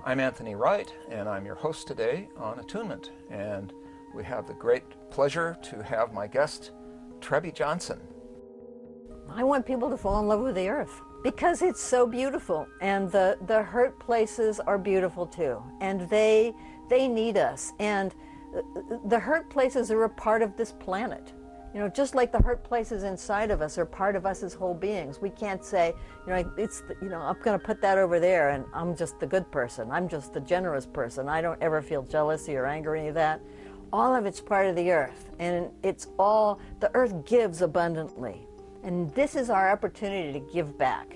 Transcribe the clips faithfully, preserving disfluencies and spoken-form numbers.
I'm Anthony Wright, and I'm your host today on Attunement. And we have the great pleasure to have my guest, Trebbe Johnson. I want people to fall in love with the earth because it's so beautiful, and the, the hurt places are beautiful too, and they, they need us. And the hurt places are a part of this planet. You know, just like the hurt places inside of us are part of us as whole beings. We can't say, you know, it's, you know, I'm going to put that over there and I'm just the good person. I'm just the generous person. I don't ever feel jealousy or anger or any of that. All of it's part of the earth, and it's all, the earth gives abundantly. And this is our opportunity to give back.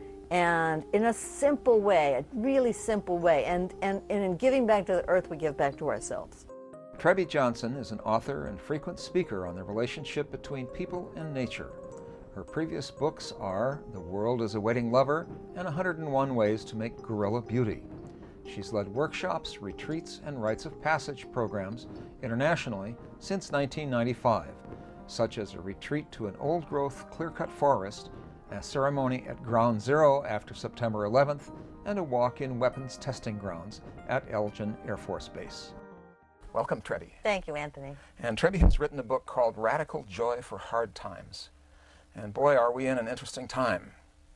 And in a simple way, a really simple way. And, and, and in giving back to the earth, we give back to ourselves. Trebbe Johnson is an author and frequent speaker on the relationship between people and nature. Her previous books are The World is a Waiting Lover and one hundred and one Ways to Make Guerrilla Beauty. She's led workshops, retreats, and rites of passage programs internationally since nineteen ninety-five, such as a retreat to an old-growth clear-cut forest, a ceremony at Ground Zero after September eleventh, and a walk in weapons testing grounds at Elgin Air Force Base. Welcome, Trebbe. Thank you, Anthony. And Trebbe has written a book called Radical Joy for Hard Times. And boy, are we in an interesting time.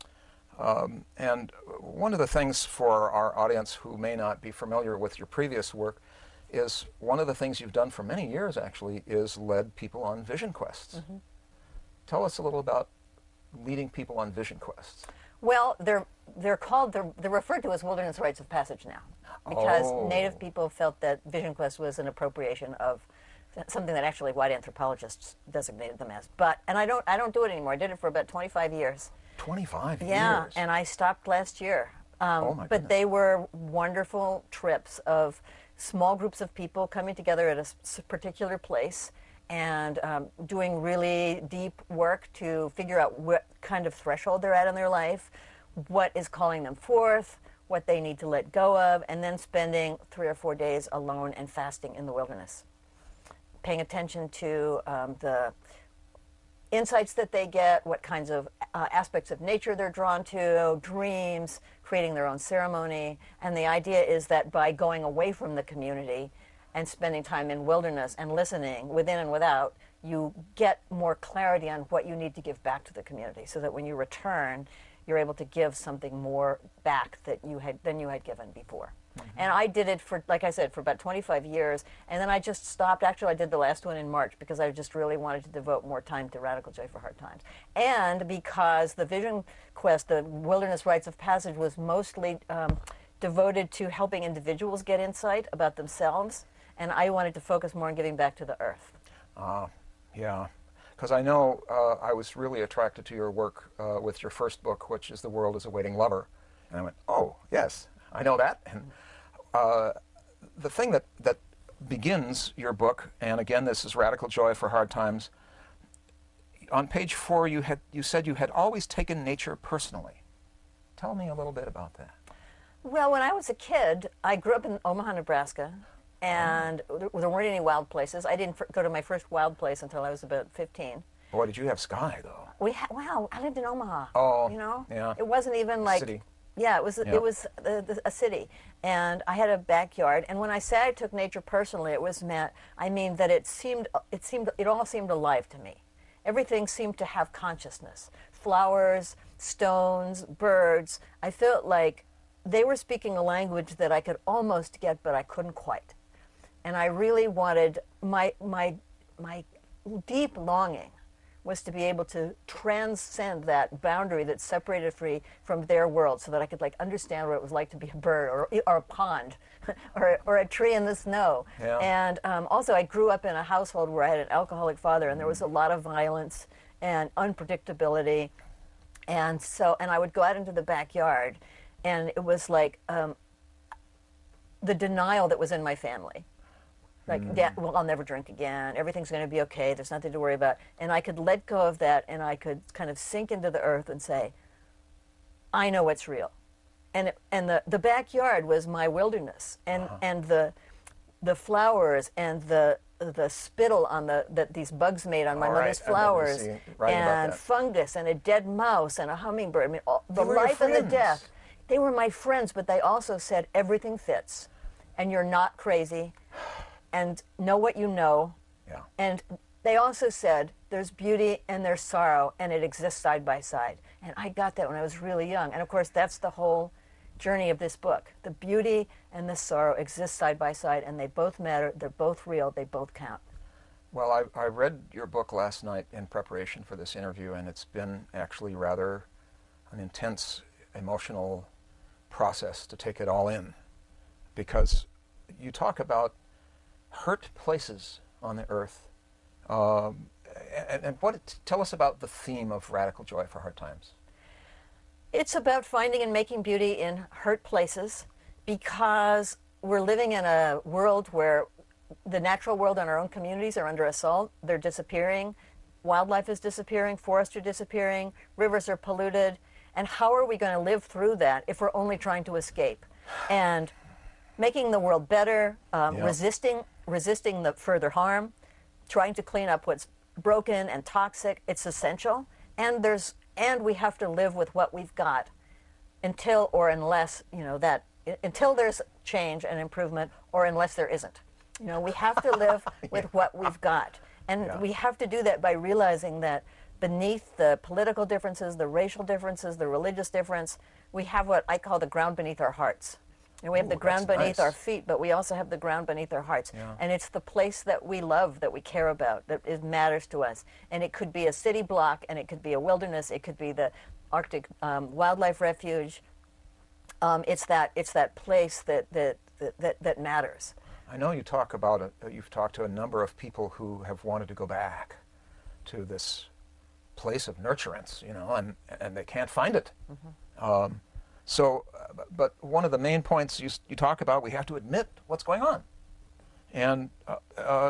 Um, and one of the things for our audience who may not be familiar with your previous work is one of the things you've done for many years, actually, is led people on vision quests. Mm-hmm. Tell us a little about leading people on vision quests. Well, they're they're called they're, they're referred to as wilderness rites of passage now, because oh. Native people felt that vision quest was an appropriation of something that actually white anthropologists designated them as. But and I don't I don't do it anymore. I did it for about twenty-five years. twenty-five yeah, years. And I stopped last year. Um, oh my but goodness. They were wonderful trips of small groups of people coming together at a s- particular place and um, doing really deep work to figure out what kind of threshold they're at in their life, what is calling them forth, what they need to let go of, and then spending three or four days alone and fasting in the wilderness, paying attention to um, the insights that they get, what kinds of uh, aspects of nature they're drawn to, dreams, creating their own ceremony. And the idea is that by going away from the community and spending time in wilderness and listening within and without, you get more clarity on what you need to give back to the community, so that when you return, you're able to give something more back that you had than you had given before. Mm-hmm. And I did it for, like I said, for about twenty-five years, and then I just stopped. Actually, I did the last one in March because I just really wanted to devote more time to Radical Joy for Hard Times. And because the Vision Quest, the Wilderness Rites of Passage, was mostly um, devoted to helping individuals get insight about themselves, and I wanted to focus more on giving back to the earth. Ah, uh, yeah. Because I know uh, I was really attracted to your work uh, with your first book, which is The World is a Waiting Lover. And I went, oh, yes, I know that. And uh, the thing that, that begins your book, and again, this is Radical Joy for Hard Times, on page four, you had you said you had always taken nature personally. Tell me a little bit about that. Well, when I was a kid, I grew up in Omaha, Nebraska, and there weren't any wild places. I didn't f- go to my first wild place until I was about fifteen. Boy, did you have sky, though. We ha- Wow, I lived in Omaha. Oh, you know? Yeah. It wasn't even like... City. Yeah, it was Yeah. it was a, a city, and I had a backyard. And when I say I took nature personally, it was meant, I mean that it seemed, it seemed, it all seemed alive to me. Everything seemed to have consciousness. Flowers, stones, birds. I felt like they were speaking a language that I could almost get, but I couldn't quite. And I really wanted, my, my, my deep longing was to be able to transcend that boundary that separated me from their world, so that I could like understand what it was like to be a bird or, or a pond or, or a tree in the snow. Yeah. And um, also I grew up in a household where I had an alcoholic father, and there was a lot of violence and unpredictability. And so, and I would go out into the backyard, and it was like um, the denial that was in my family. Like, mm. yeah, well, I'll never drink again. Everything's going to be okay. There's nothing to worry about. And I could let go of that, and I could kind of sink into the earth and say, I know what's real. And it, and the, the backyard was my wilderness, and uh-huh. and the the flowers and the the spittle on the that these bugs made on my all mother's right. flowers, and fungus and a dead mouse and a hummingbird. I mean, all, the They were your life and the friends. death. they were my friends, but they also said everything fits, and you're not crazy, and know what you know. Yeah. And they also said there's beauty and there's sorrow, and it exists side by side. And I got that when I was really young. And of course, that's the whole journey of this book. The beauty and the sorrow exist side by side, and they both matter. They're both real. They both count. Well, I, I read your book last night in preparation for this interview, and it's been actually rather an intense emotional process to take it all in, because you talk about hurt places on the earth. Um, and, and what tell us about the theme of Radical Joy for Hard Times. It's about finding and making beauty in hurt places, because we're living in a world where the natural world and our own communities are under assault. They're disappearing. Wildlife is disappearing. Forests are disappearing. Rivers are polluted. And how are we going to live through that if we're only trying to escape? And making the world better, um, Yeah. resisting, resisting the further harm, trying to clean up what's broken and toxic, it's essential. And there's and we have to live with what we've got until or unless, you know, that until there's change and improvement, or unless there isn't. You know, we have to live with what we've got. And Yeah. we have to do that by realizing that beneath the political differences, the racial differences, the religious difference, we have what I call the ground beneath our hearts. And we have Ooh, the ground that's beneath nice. our feet, but we also have the ground beneath our hearts. Yeah. And it's the place that we love, that we care about, that it matters to us. And it could be a city block, and it could be a wilderness, it could be the Arctic um, Wildlife Refuge. Um, it's that it's that place that that, that, that, that matters. I know you talk about it. You've talked to a number of people who have wanted to go back to this place of nurturance, you know, and and they can't find it. Mm-hmm. um, so, uh, but one of the main points you you talk about, we have to admit what's going on. And uh, uh,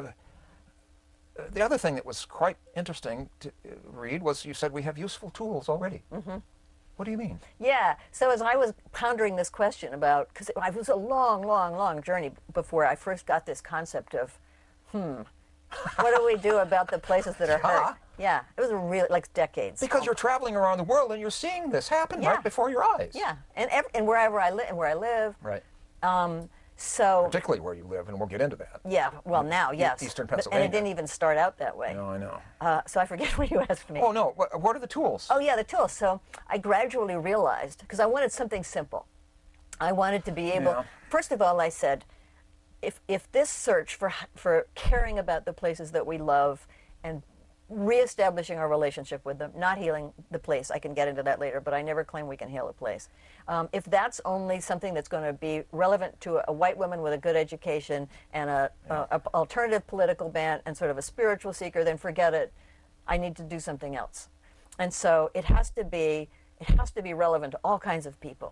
the other thing that was quite interesting to read was you said we have useful tools already. Mm-hmm. What do you mean? Yeah, so as I was pondering this question about, because it, it was a long, long, long journey before I first got this concept of, hmm, what do we do about the places that are Yeah. hurt? Yeah, it was really, like decades. Because you're traveling around the world and you're seeing this happen Yeah. right before your eyes. Yeah, and ev- and wherever I live, and where I live. Right. Um, so Particularly where you live, and we'll get into that. yeah, well now, yes. Eastern But- Pennsylvania. And it didn't even start out that way. No, I know. Uh, so I forget what you asked me. Oh, no. What, what are the tools? Oh, yeah, the tools. So I gradually realized, because I wanted something simple. I wanted to be able, Yeah. first of all, I said, if, if this search for, for caring about the places that we love and reestablishing our relationship with them, not healing the place, I can get into that later, but I never claim we can heal a place. Um, if that's only something that's going to be relevant to a, a white woman with a good education and a, Yeah. a, a alternative political bent and sort of a spiritual seeker, then forget it. I need to do something else. And so it has to be, it has to be relevant to all kinds of people.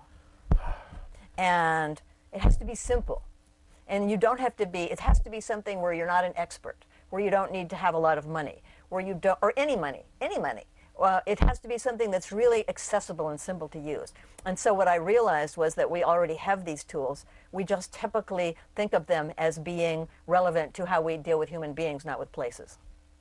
And it has to be simple. And you don't have to be, it has to be something where you're not an expert, where you don't need to have a lot of money, where you don't, or any money, any money. Uh, it has to be something that's really accessible and simple to use. And so what I realized was that we already have these tools. We just typically think of them as being relevant to how we deal with human beings, not with places.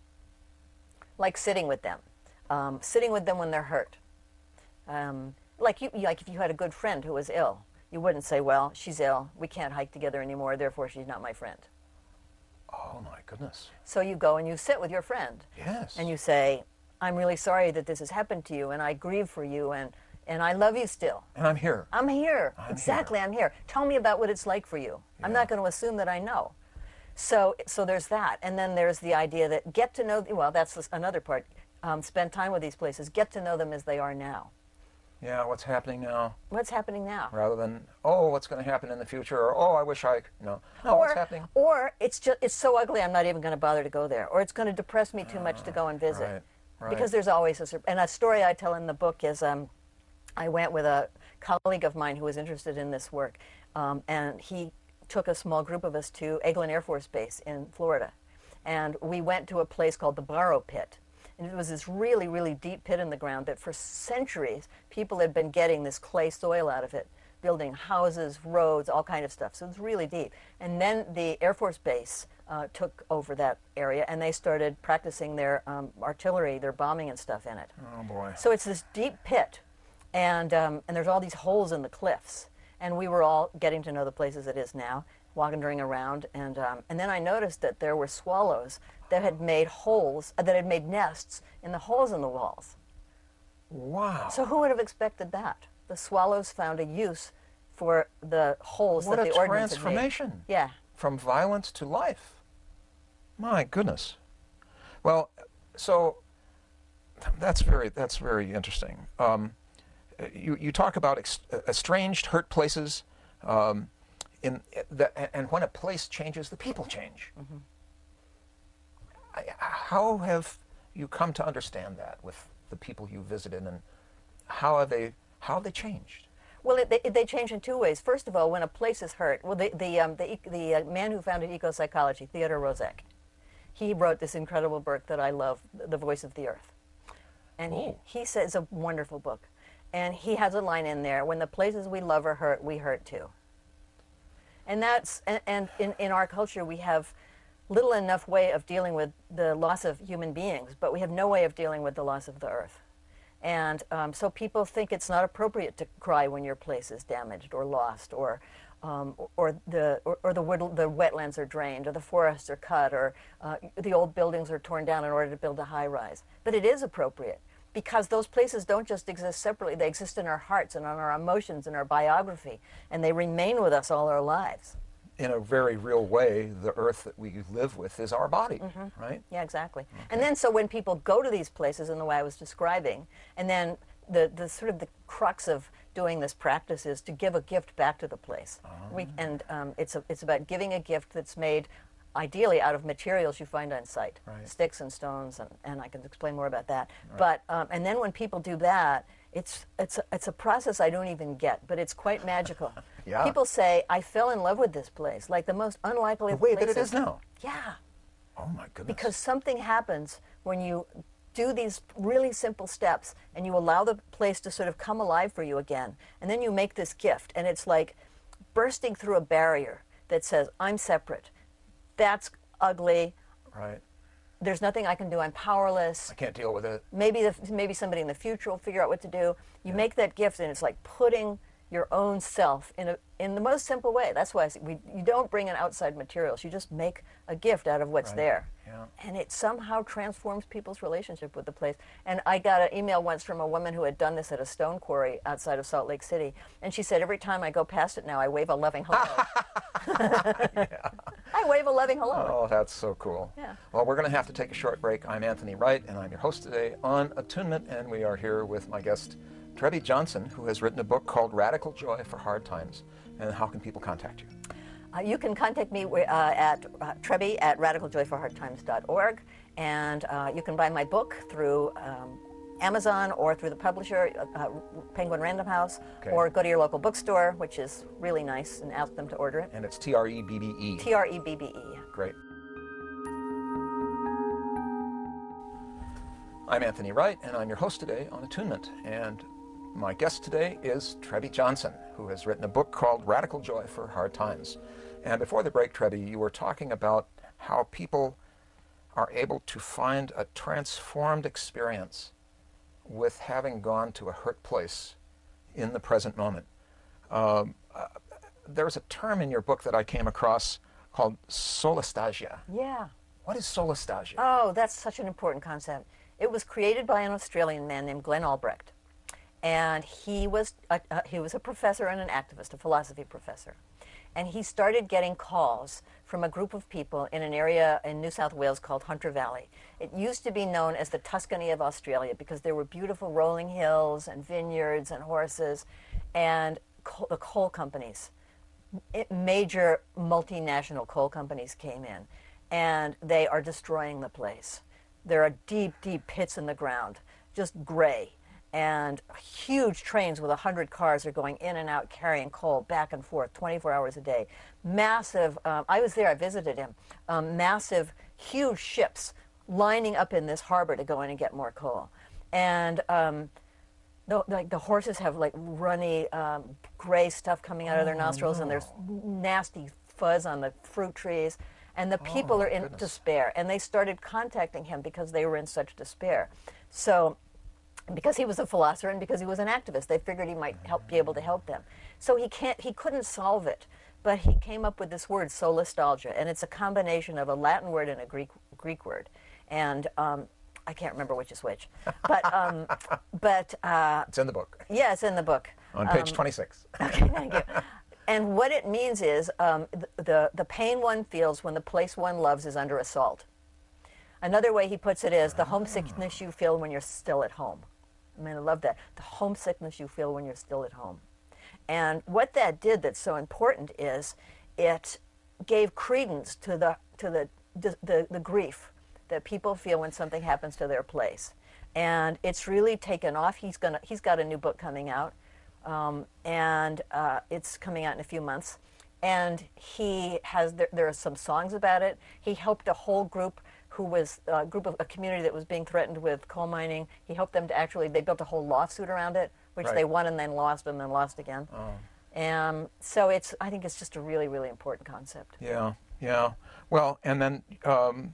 Like sitting with them, um, sitting with them when they're hurt. Um, like you, like if you had a good friend who was ill, you wouldn't say, well, she's ill, we can't hike together anymore, therefore she's not my friend. Oh, my goodness. So you go and you sit with your friend. Yes. And you say, I'm really sorry that this has happened to you, and I grieve for you, and, and I love you still. And I'm here. I'm here. I'm exactly, here. I'm here. Tell me about what it's like for you. I'm Yeah. not going to assume that I know. So, so there's that. And then there's the idea that get to know, well, that's this- another part. Um, spend time with these places. Get to know them as they are now. Yeah, what's happening now? What's happening now? Rather than, oh, what's going to happen in the future? Or, oh, I wish I... No. No, or, what's happening? Or it's just it's so ugly I'm not even going to bother to go there. Or it's going to depress me too much to go and visit. Right, right. Because there's always a sur- and a story I tell in the book is um, I went with a colleague of mine who was interested in this work, um, and he took a small group of us to Eglin Air Force Base in Florida, and we went to a place called the Barrow Pit. And it was this really, really deep pit in the ground that for centuries people had been getting this clay soil out of it, building houses, roads, all kind of stuff. So it's really deep. And then the Air Force Base uh, took over that area, and they started practicing their um, artillery, their bombing and stuff in it. Oh, boy. So it's this deep pit. And, um, and there's all these holes in the cliffs. And we were all getting to know the place as it is now, wandering around. And, um, and then I noticed that there were swallows that had made holes, uh, that had made nests in the holes in the walls. Wow. So who would have expected that? The swallows found a use for the holes what that the a ordnance had made. transformation. Yeah. From violence to life. My goodness. Well, so that's very that's very interesting. Um, you you talk about ex estranged, hurt places, um, in the, and when a place changes, the people change. Mm-hmm. I, how have you come to understand that with the people you visited, and how have they how have they changed? Well, it, they, they change in two ways. First of all, when a place is hurt, well, the the um, the, the uh, man who founded ecopsychology, Theodore Roszak, he wrote this incredible book that I love, The Voice of the Earth, and he, he says it's a wonderful book, and he has a line in there: "When the places we love are hurt, we hurt too." And that's and, and in in our culture we have little enough way of dealing with the loss of human beings, but we have no way of dealing with the loss of the earth. And um, so people think it's not appropriate to cry when your place is damaged or lost, or um, or the or, or the wood, the wetlands are drained, or the forests are cut, or uh, the old buildings are torn down in order to build a high rise. But it is appropriate because those places don't just exist separately; they exist in our hearts and on our emotions and our biography, and they remain with us all our lives. In a very real way, the earth that we live with is our body, mm-hmm. right? Yeah, exactly. Okay. And then so when people go to these places in the way I was describing, and then the, the sort of the crux of doing this practice is to give a gift back to the place. Uh-huh. we, and um, it's, a, it's about giving a gift that's made ideally out of materials you find on site, right. Sticks and stones, and, and I can explain more about that. Right. But um, and then when people do that, it's it's a, it's a process I don't even get, but it's quite magical. Yeah. People say, "I fell in love with this place," like the most unlikely the way places. that it is now. Yeah. Oh my goodness. Because something happens when you do these really simple steps and you allow the place to sort of come alive for you again, and then you make this gift, and it's like bursting through a barrier that says, "I'm separate. That's ugly. Right. There's nothing I can do. I'm powerless. I can't deal with it. Maybe the, maybe somebody in the future will figure out what to do." You yeah. make that gift, and it's like putting your own self in a in the most simple way. That's why I say we, you don't bring in outside materials. You just make a gift out of what's right. there. Yeah. And it somehow transforms people's relationship with the place. And I got an email once from a woman who had done this at a stone quarry outside of Salt Lake City. And she said, "Every time I go past it now, I wave a loving hello." Yeah. I wave a loving hello. Oh, that's so cool. Yeah. Well, we're going to have to take a short break. I'm Anthony Wright, and I'm your host today on Attunement, and we are here with my guest, Trebbe Johnson, who has written a book called Radical Joy for Hard Times. And how can people contact you? Uh, you can contact me uh, at uh, Trebbe at radical joy for hard times dot org, and uh, you can buy my book through um, Amazon or through the publisher, uh, Penguin Random House, okay. or go to your local bookstore, which is really nice, and ask them to order it. And it's T R E B B E. T R E B B E. Great. I'm Anthony Wright, and I'm your host today on Attunement. And my guest today is Trebbe Johnson, who has written a book called Radical Joy for Hard Times. And before the break, Trebbe, you were talking about how people are able to find a transformed experience with having gone to a hurt place in the present moment. Um, uh, there's a term in your book that I came across called solastalgia. Yeah. What is solastalgia? Oh, that's such an important concept. It was created by an Australian man named Glenn Albrecht. And he was a, uh, he was a professor and an activist, a philosophy professor. And he started getting calls from a group of people in an area in New South Wales called Hunter Valley. It used to be known as the Tuscany of Australia because there were beautiful rolling hills and vineyards and horses, and coal, the coal companies, it, major multinational coal companies came in, and they are destroying the place. There are deep, deep pits in the ground, just gray. And huge trains with a hundred cars are going in and out carrying coal back and forth twenty-four hours a day. Massive, um, I was there, I visited him, um, massive, huge ships lining up in this harbor to go in and get more coal. And um, the, like the horses have like runny um, gray stuff coming out of their Oh, nostrils, no. and there's nasty fuzz on the fruit trees. And the people Oh, are in goodness. despair. And they started contacting him because they were in such despair. So because he was a philosopher and because he was an activist. They figured he might help, be able to help them. So he can't, he couldn't solve it, but he came up with this word, solastalgia, and it's a combination of a Latin word and a Greek Greek word, and um, I can't remember which is which, but um, but uh, It's in the book. yeah, it's in the book On page Um, twenty-six. Okay, thank you. And what it means is um, the, the the pain one feels when the place one loves is under assault. Another way he puts it is the homesickness you feel when you're still at home. I mean, I love that. The homesickness you feel when you're still at home. And what that did that's so important is it gave credence to the to the the, the, the grief that people feel when something happens to their place. And it's really taken off. He's gonna he's got a new book coming out, um, and uh, it's coming out in a few months. And he has there, there are some songs about it. He helped a whole group who was a group of a community that was being threatened with coal mining. He helped them to actually, they built a whole lawsuit around it, which Right. they won and then lost and then lost again. Oh. Um, so it's, I think it's just a really, really important concept. Yeah, yeah. Well, and then um,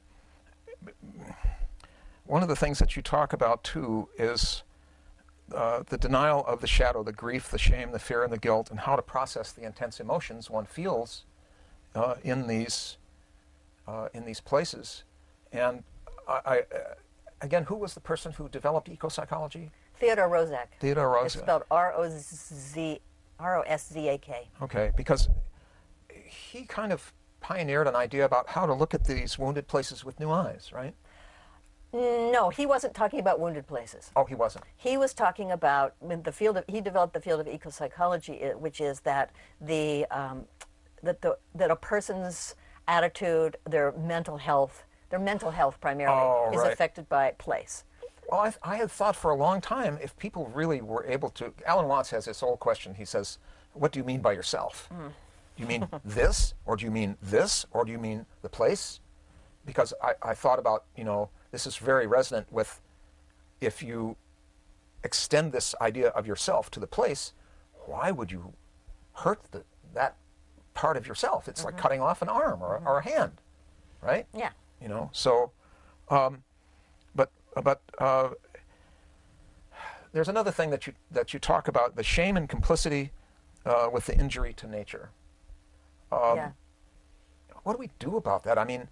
one of the things that you talk about too is uh, the denial of the shadow, the grief, the shame, the fear, and the guilt, and how to process the intense emotions one feels uh, in these uh, in these places. And I, I, uh, again, who was the person who developed eco-psychology? Theodore Roszak. Theodore Roszak. It's spelled R O Z R O S Z A K. Okay, because he kind of pioneered an idea about how to look at these wounded places with new eyes, right? No, he wasn't talking about wounded places. Oh, he wasn't. He was talking about in the field of, he developed the field of eco-psychology, uh, which is that the um, that the that a person's attitude, their mental health, their mental health primarily Oh, is right. affected by place. Well, I, I had thought for a long time if people really were able to. Alan Watts has this old question. He says, "What do you mean by yourself? Mm. Do you mean this, or do you mean this, or do you mean the place?" Because I, I thought about, you know, this is very resonant with if you extend this idea of yourself to the place, why would you hurt the, that part of yourself? It's Mm-hmm. like cutting off an arm or, or a hand, right? Yeah. You know, so, um, but but uh, there's another thing that you that you talk about: the shame and complicity uh, with the injury to nature. Um, yeah. What do we do about that? I mean,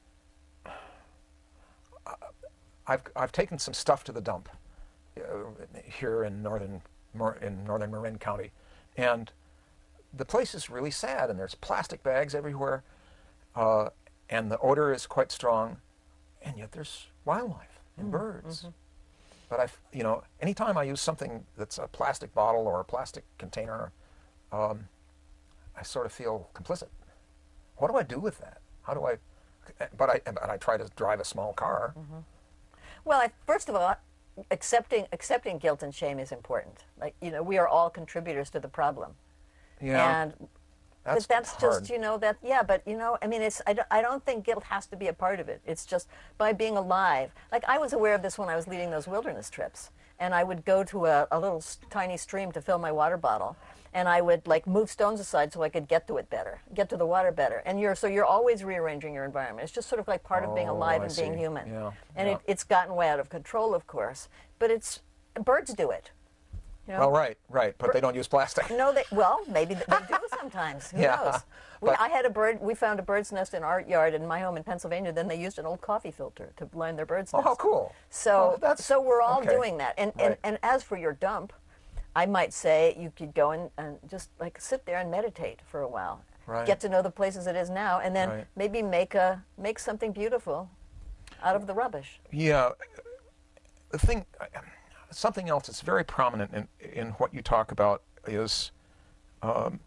I've I've taken some stuff to the dump uh, here in northern Mar- in northern Marin County, and the place is really sad. And there's plastic bags everywhere, uh, and the odor is quite strong, and yet there's wildlife and Mm-hmm. birds. But I, you know, anytime I use something that's a plastic bottle or a plastic container, um, I sort of feel complicit. What do I do with that? How do I? But I, but I try to drive a small car. Mm-hmm. Well, I, first of all, accepting accepting guilt and shame is important. Like, you know, we are all contributors to the problem. Yeah, And that's but that's hard. just, you know, that, yeah, but, you know, I mean, it's, I don't, I don't think guilt has to be a part of it. It's just by being alive. Like, I was aware of this when I was leading those wilderness trips. And I would go to a, a little s- tiny stream to fill my water bottle. And I would, like, move stones aside so I could get to it better, get to the water better. And you're, so you're always rearranging your environment. It's just sort of like part of being Oh, alive I and being see. human. Yeah, And yeah. It, it's gotten way out of control, of course. But it's, birds do it. You know? Well, right, right, but they don't use plastic. No, they, well, maybe they do sometimes. Who Yeah, knows? We, but- I had a bird, we found a bird's nest in our yard in my home in Pennsylvania. Then they used an old coffee filter to line their bird's Oh, nest. how cool! So, Oh, that's- so we're all okay. doing that. And, and, Right. and as for your dump, I might say you could go in and just like sit there and meditate for a while. Right. Get to know the place as it is now, and then Right. maybe make a make something beautiful out of the rubbish. Yeah, the thing, something else that's very prominent in in what you talk about is, um,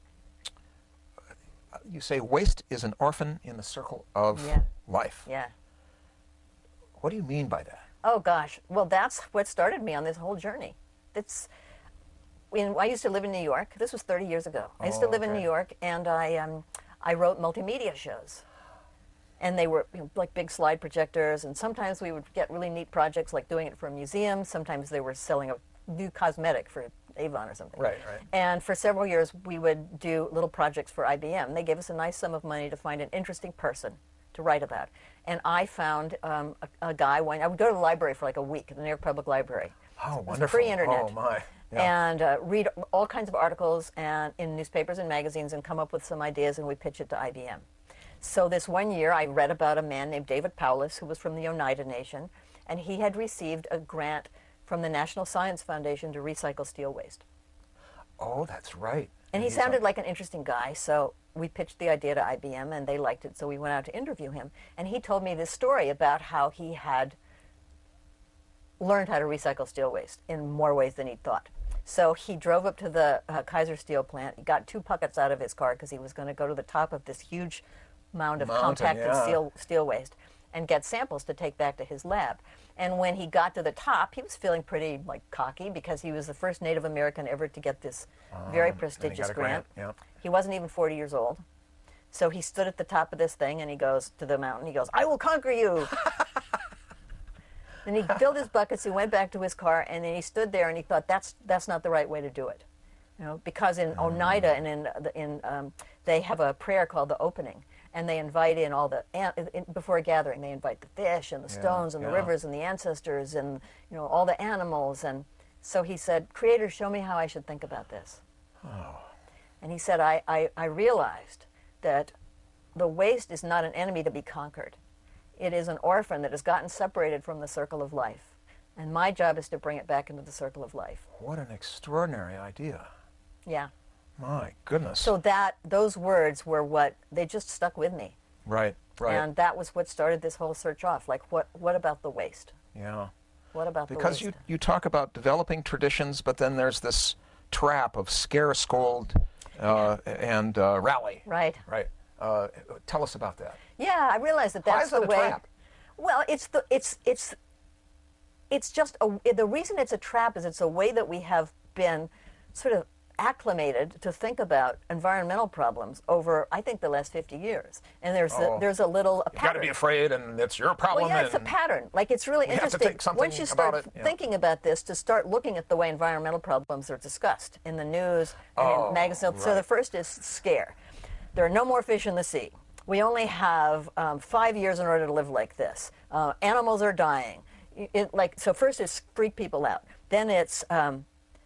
you say waste is an orphan in the circle of Yeah. life. Yeah. What do you mean by that? Oh gosh, well that's what started me on this whole journey. It's, when I used to live in New York. This was thirty years ago. I used to Oh, live in okay. New York, and I um, I wrote multimedia shows, and they were, you know, like big slide projectors. And sometimes we would get really neat projects, like doing it for a museum. Sometimes they were selling a new cosmetic for Avon or something. Right, right. And for several years, we would do little projects for I B M. They gave us a nice sum of money to find an interesting person to write about. And I found um, a, a guy, when I would go to the library for like a week, the New York Public Library, Oh, It was wonderful. pre-internet. Oh, my. Yeah. And uh, read all kinds of articles and in newspapers and magazines and come up with some ideas, and we pitch it to I B M. So this one year I read about a man named David Paulus, who was from the Oneida Nation, and he had received a grant from the National Science Foundation to recycle steel waste. Oh, that's right. And he he's sounded a- like an interesting guy, so we pitched the idea to I B M, and they liked it, so we went out to interview him. And he told me this story about how he had learned how to recycle steel waste in more ways than he'd thought. So he drove up to the uh, Kaiser Steel plant. He got two buckets out of his car because he was going to go to the top of this huge mound of Mountain, compacted yeah. steel, steel waste and get samples to take back to his lab. And when he got to the top, he was feeling pretty like cocky because he was the first Native American ever to get this very and he prestigious got a grant. grant, He wasn't even forty years old. So he stood at the top of this thing and he goes to the mountain. He goes, "I will conquer you." Then he filled his buckets, he went back to his car, and then he stood there and he thought, that's that's not the right way to do it. You know, because in Oneida and in, the- in um, they have a prayer called the opening, and they invite in all the, an- in, before a gathering, they invite the fish and the Yeah, stones and the yeah. rivers and the ancestors and, you know, all the animals. And so he said, "Creator, show me how I should think about this." Oh. And he said, I, I, I realized that the waste is not an enemy to be conquered. It is an orphan that has gotten separated from the circle of life. And my job is to bring it back into the circle of life. What an extraordinary idea. Yeah. My goodness. So that, those words were what, they just stuck with me. right, right. And that was what started this whole search off. Like, what, what about the waste? yeah. What about Because the you, waste? you talk about developing traditions, but then there's this trap of scare, scold, uh, and uh, rally. Right. Right. Uh, tell us about that. Yeah, I realize that Why that's is that the a way. trap? Well, it's the it's it's it's just a, the reason it's a trap is it's a way that we have been sort of acclimated to think about environmental problems over, I think, the last fifty years. And there's Oh. a, there's a little a You got to pattern. be afraid, and it's your problem. Well, yeah, it's a and pattern. Like, it's really we have to interesting. think something Once you start about it, yeah. thinking about this, to start looking at the way environmental problems are discussed in the news and Oh, in magazines. So the right. first is scare. There are no more fish in the sea. We only have um, five years in order to live like this. Uh, animals are dying. It, it- like so. First is freak people out. Then it's um,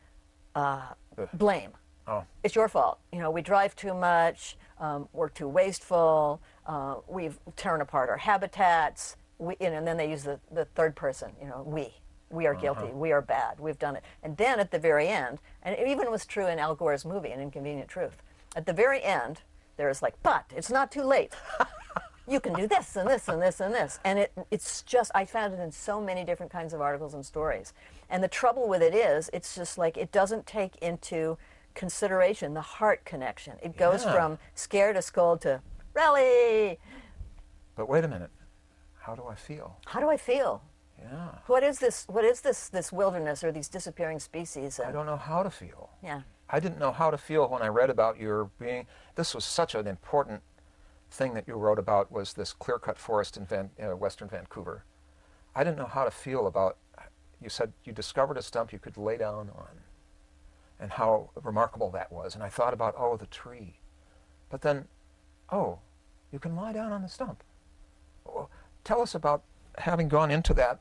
uh, blame. Oh. It's your fault. You know, we drive too much. Um, we're too wasteful. Uh, we've torn apart our habitats. We, you know, and then they use the, the third person. You know, we. We are guilty. We are bad. We've done it. And then at the very end, and it even was true in Al Gore's movie, An Inconvenient Truth. At the very end, there's like, but it's not too late. You can do this and this and this and this. And it, it's just, I found it in so many different kinds of articles and stories. And the trouble with it is, it's just like, it doesn't take into consideration the heart connection. It goes Yeah. from scare to scold to rally. But wait a minute. How do I feel? How do I feel? Yeah. What is this? What is this? This wilderness or these disappearing species? I And, don't know how to feel. yeah. I didn't know how to feel when I read about your being. This was such an important thing that you wrote about, was this clear-cut forest in Van, uh, western Vancouver. I didn't know how to feel about. You said you discovered a stump you could lay down on, and how remarkable that was. And I thought about, oh, the tree. But then, oh, you can lie down on the stump. Well, tell us about having gone into that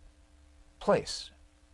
place.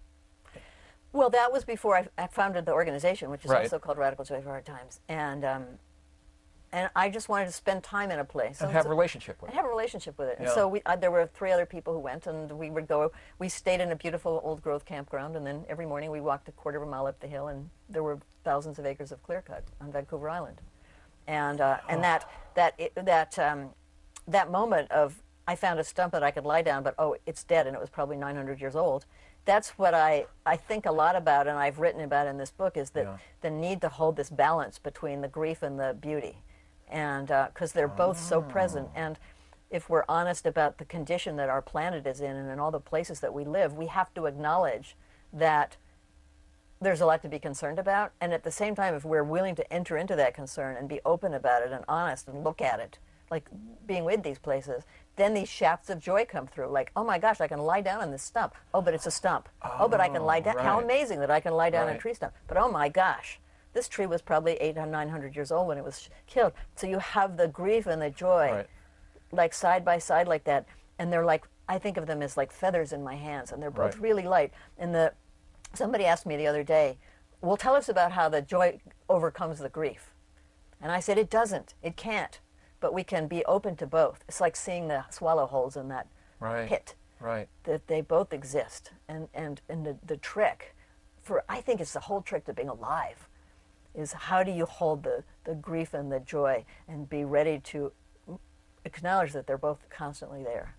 Well, that was before I, I founded the organization, which is Right. also called Radical Joy for Hard Times, and um, and I just wanted to spend time in a place And have a so- relationship with and it. have a relationship with it. And Yeah. so we, uh, there were three other people who went, and we would go. We stayed in a beautiful old growth campground, and then every morning we walked a quarter of a mile up the hill, and there were thousands of acres of clear cut on Vancouver Island, and uh, and that that it, that um, that moment of I found a stump that I could lie down, but oh, it's dead, and it was probably nine hundred years old. That's what I, I think a lot about, and I've written about in this book, is that Yeah. the need to hold this balance between the grief and the beauty, and because they're both so present. And if we're honest about the condition that our planet is in and in all the places that we live, we have to acknowledge that there's a lot to be concerned about. And at the same time, if we're willing to enter into that concern and be open about it and honest and look at it, like being with these places, then these shafts of joy come through. Like, oh my gosh, I can lie down on this stump. Oh, but it's a stump. Oh, but I can lie down. How right. amazing that I can lie down on a Right. tree stump. But oh my gosh, this tree was probably eight or nine hundred years old when it was killed. So you have the grief and the joy, Right. like side by side like that. And they're like, I think of them as like feathers in my hands, and they're both Right. really light. And the Somebody asked me the other day, well, tell us about how the joy overcomes the grief. And I said, it doesn't. It can't. But we can be open to both. It's like seeing the swallow holes in that Right. pit. Right. That they both exist. And, and, and the, the trick, for I think it's the whole trick to being alive, is how do you hold the, the grief and the joy and be ready to acknowledge that they're both constantly there.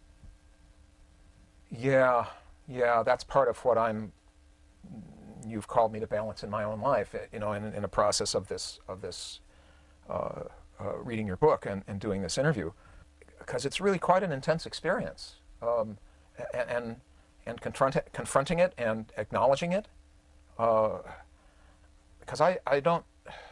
Yeah, yeah, that's part of what I'm, you've called me to balance in my own life, you know, in, in a process of this, of this uh, uh, reading your book and, and doing this interview, because it's really quite an intense experience. Um, and, and, and confront it, confronting it and acknowledging it, uh, because I, I don't,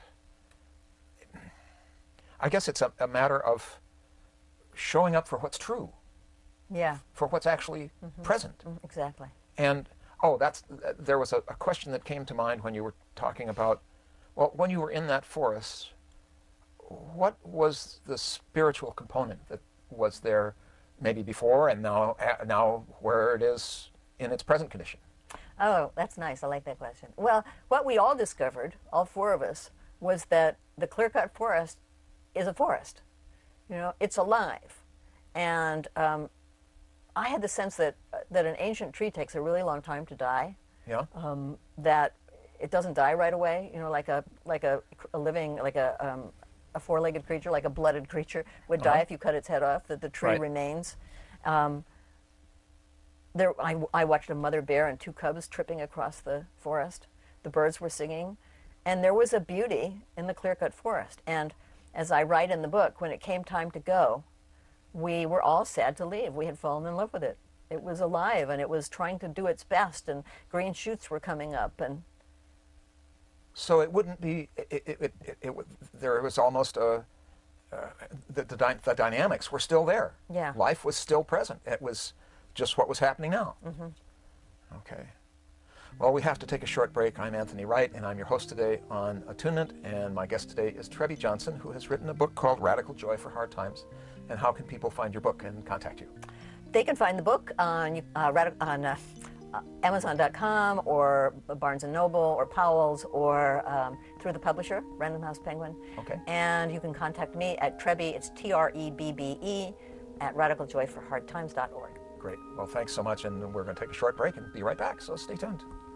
I guess it's a, a matter of showing up for what's true. Yeah. For what's actually mm-hmm. present. Mm-hmm. Exactly. And, oh, that's, there was a, a question that came to mind when you were talking about, well, when you were in that forest, what was the spiritual component that was there maybe before and now, now where it is in its present condition? Oh, that's nice. I like that question. Well, what we all discovered, all four of us, was that the clear-cut forest is a forest. You know, it's alive. And um, I had the sense that uh, that an ancient tree takes a really long time to die. Yeah. Um, that it doesn't die right away. You know, like a like a, a living like a um, a four-legged creature, like a blooded creature, would die uh-huh. if you cut its head off. That the tree right. remains. Um, there, I, I watched a mother bear and two cubs tripping across the forest. The birds were singing, and there was a beauty in the clear-cut forest. And as I write in the book, when it came time to go, we were all sad to leave. We had fallen in love with it. It was alive, and it was trying to do its best, and green shoots were coming up. And so it wouldn't be, it, it, it, it, it, there was almost a, uh, the, the, dy the dynamics were still there. Yeah. Life was still present. It was just what was happening now. Mm-hmm. Okay. Well, we have to take a short break. I'm Anthony Wright, and I'm your host today on Attunement, and my guest today is Trebbe Johnson, who has written a book called Radical Joy for Hard Times. And how can people find your book and contact you? They can find the book on, uh, on uh, uh, Amazon dot com or Barnes and Noble or Powell's or um, through the publisher, Random House Penguin. Okay. And you can contact me at Trebbe, it's T R E B B E, at radical joy for hard times dot org. Great. Well, thanks so much, and we're going to take a short break and be right back, so stay tuned.